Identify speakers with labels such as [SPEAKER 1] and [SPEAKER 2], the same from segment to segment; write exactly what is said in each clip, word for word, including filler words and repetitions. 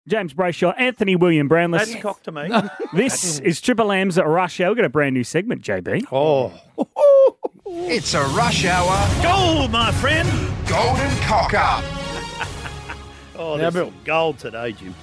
[SPEAKER 1] James Brayshaw, Anthony William Brownless.
[SPEAKER 2] That's cocked to me.
[SPEAKER 1] This is Triple M's Rush Hour. We've got a brand new segment, J B.
[SPEAKER 2] Oh.
[SPEAKER 3] It's a rush hour
[SPEAKER 2] Gold, my friend.
[SPEAKER 3] golden cock up.
[SPEAKER 2] Oh,
[SPEAKER 4] Now,
[SPEAKER 2] there's
[SPEAKER 4] Bill.
[SPEAKER 2] some gold today, Jim.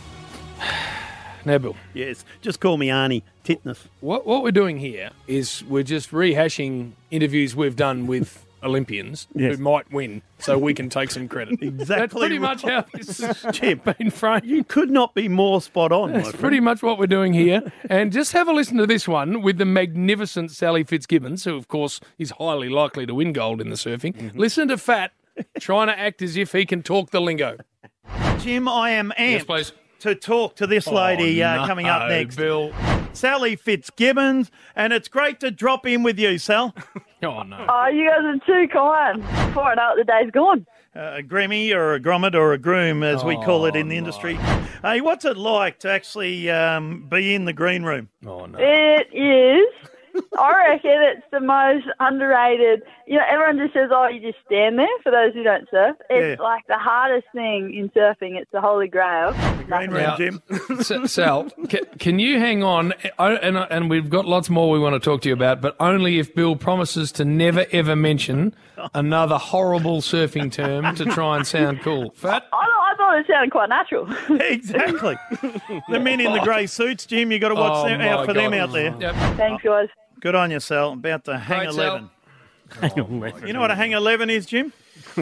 [SPEAKER 4] Now, Bill,
[SPEAKER 2] Yes. Just call me Arnie Titness.
[SPEAKER 4] what, what we're doing here is we're just rehashing interviews we've done with Olympians
[SPEAKER 1] Yes.
[SPEAKER 4] who might win so we can take some credit.
[SPEAKER 2] Exactly
[SPEAKER 4] That's pretty much
[SPEAKER 2] right.
[SPEAKER 4] how this has been framed.
[SPEAKER 2] You could not be more spot on, my
[SPEAKER 4] That's
[SPEAKER 2] friend.
[SPEAKER 4] pretty much what we're doing here. And just have a listen to this one with the magnificent Sally Fitzgibbons, who, of course, is highly likely to win gold in the surfing.
[SPEAKER 2] Mm-hmm.
[SPEAKER 4] Listen to Fat trying to act as if he can talk the lingo.
[SPEAKER 2] Jim, I am amped
[SPEAKER 4] Yes, please.
[SPEAKER 2] to talk to this lady
[SPEAKER 4] Oh,
[SPEAKER 2] uh, coming up
[SPEAKER 4] no,
[SPEAKER 2] next.
[SPEAKER 4] Bill.
[SPEAKER 2] Sally Fitzgibbons, and it's great to drop in with you, Sal.
[SPEAKER 4] Oh, no.
[SPEAKER 5] Oh, you guys are too kind. Before I know it, the day's gone.
[SPEAKER 2] Uh, a Grammy or a grommet or a groom, as we call it in the industry. Hey, what's it like to actually um, be in the green room?
[SPEAKER 4] Oh, no.
[SPEAKER 5] It is. I reckon it's the most underrated. You know, everyone just says, oh, you just stand there, for those who don't surf. It's
[SPEAKER 2] Yeah.
[SPEAKER 5] like the hardest thing in surfing. It's the holy grail.
[SPEAKER 2] The green room,
[SPEAKER 4] Now-
[SPEAKER 2] Jim.
[SPEAKER 4] S- Sal, can, can you hang on? I, and, and we've got lots more we want to talk to you about, but only if Bill promises to never, ever mention another horrible surfing term to try and sound cool. Fat?
[SPEAKER 5] I, I thought it sounded quite natural.
[SPEAKER 2] Exactly. The men in the grey suits, Jim, you got to watch
[SPEAKER 4] Oh,
[SPEAKER 2] them out
[SPEAKER 4] my
[SPEAKER 2] for them
[SPEAKER 4] God.
[SPEAKER 2] out there.
[SPEAKER 4] Yep.
[SPEAKER 5] Thanks, guys.
[SPEAKER 2] Good on you, Sal. About to hang
[SPEAKER 4] Great, Sal.
[SPEAKER 2] eleven. You know what a hang eleven is, Jim?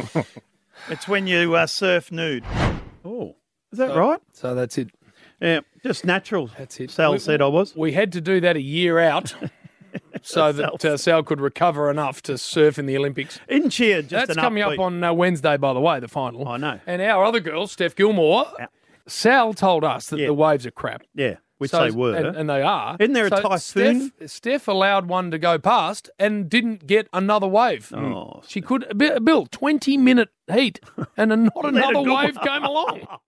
[SPEAKER 2] It's when you uh, surf nude. Oh, is that right?
[SPEAKER 4] So that's it.
[SPEAKER 2] Yeah, just natural.
[SPEAKER 4] That's it.
[SPEAKER 2] Sal
[SPEAKER 4] We-
[SPEAKER 2] said I was.
[SPEAKER 4] We had to do that a year out so that uh, Sal could recover enough to surf in the Olympics.
[SPEAKER 2] Isn't she just
[SPEAKER 4] That's
[SPEAKER 2] an
[SPEAKER 4] coming
[SPEAKER 2] upbeat-
[SPEAKER 4] up on uh, Wednesday, by the way, the final.
[SPEAKER 2] I know.
[SPEAKER 4] And our other girl, Steph Gilmore, Sal told us that
[SPEAKER 2] Yeah.
[SPEAKER 4] the waves are crap.
[SPEAKER 2] Yeah, which
[SPEAKER 4] So-
[SPEAKER 2] they were.
[SPEAKER 4] And, and they are.
[SPEAKER 2] Isn't there a
[SPEAKER 4] So
[SPEAKER 2] typhoon?
[SPEAKER 4] Steph, Steph allowed one to go past and didn't get another wave.
[SPEAKER 2] Oh,
[SPEAKER 4] She could, Bill, twenty minute heat, and not
[SPEAKER 2] Let
[SPEAKER 4] another
[SPEAKER 2] it go.
[SPEAKER 4] wave came along.